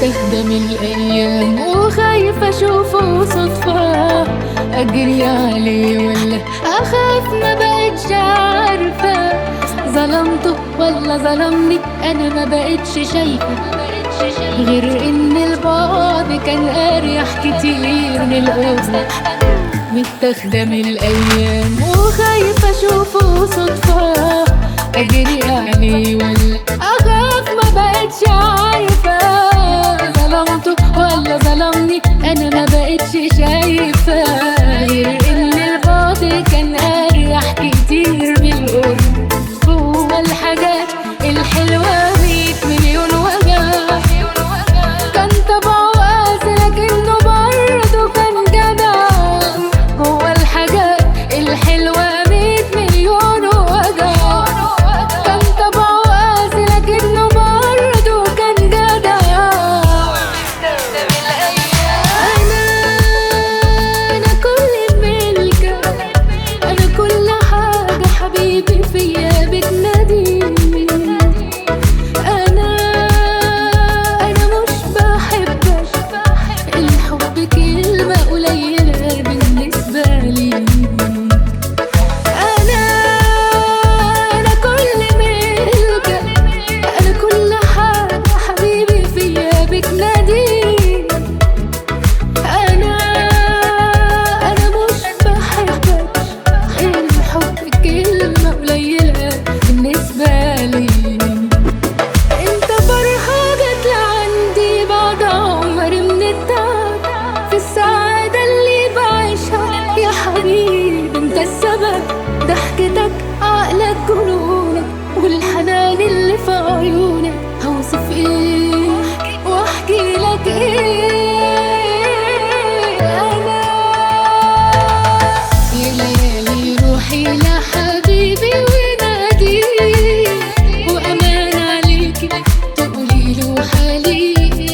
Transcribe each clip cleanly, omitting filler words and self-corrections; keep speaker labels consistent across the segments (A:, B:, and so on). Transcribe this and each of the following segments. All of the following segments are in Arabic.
A: متاخدة من الأيام وخايفة أشوفه صدفة أجري عليه ولا أخاف، ما بقتش عارفة ظلمته ولا ظلمني. أنا ما بقتش شايفة غير إن البعد كان أريح كتير من القرب. متاخدة من الأيام وخايفة أشوفه صدفة أجري عليه ولا أخاف، ما بقتش عارفة ظلمته ولا ظلمني. أنا ما بقتش شايفة غير إن البعد كان أريح كتير من القرب. هو الحاجات الحلوة 100 مليون وجع، كان طبعه قاسي لكنه برضه كان جدع. هو الحاجات الحلوة 100 مليون وجع، كان طبعه قاسي لكنه برضه كان جدع. أنا كل ملكة، أنا كل حاجة حبيبي فيا بتناديني. أنا مش بحبك، الحب كلمة قليلة بالنسبة لي. أنا كل ملكة، أنا كل حاجة حبيبي فيا بتناديني. أنا مش بحبك، الحب كلمة قليلة بالنسبة لي. انت فرحة جت لعندي بعد عمر من التعب، في السعادة اللي بعيشها يا حبيبي انت السبب. ضحكتك عقلك جنونك والحنان اللي في عيونك، هوصف ايه واحكي لك ايه. انا يا ليالي روحي لحبيبي وناديه، وأمان عليكي تقوليله حالي.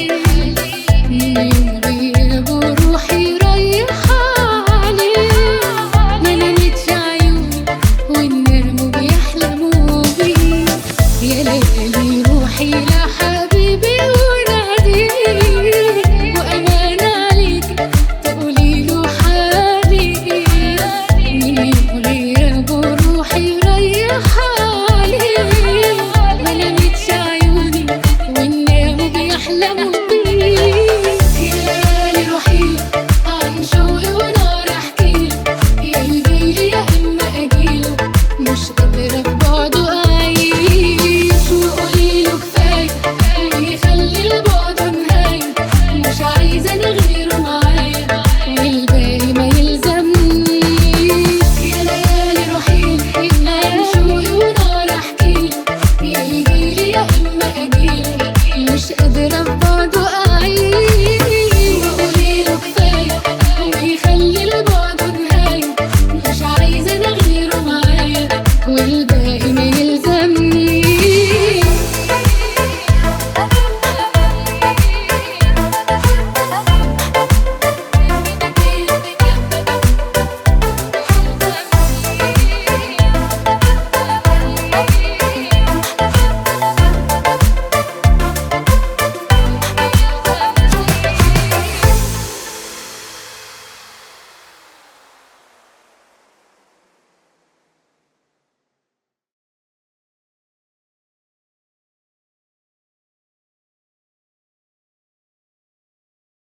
A: من غيابه روحي رايحة عليه، ما نامتش عيوني والنام بيحلموا بيه. يا ليالي روحي لحبيبي وناديه، وأمان عليكي تقوليله حالي. من غيابه روحي رايحة عليه، ما نامتش عيوني والنام بيحلموا بيه. يا ليالي روحي عن شوقي ونار احكيله، يا يجيلي يا اما اجيله، مش قادرة في بعده اعيش. وقوليله كفاية ويخلي البعد نهاية، مش عايزة انا غيره معايا والباقي ما يلزمنيش. يا ليالي روحي عن شوقي ونار احكيله، يا يجيلي يا اما اجيله، مش قادرة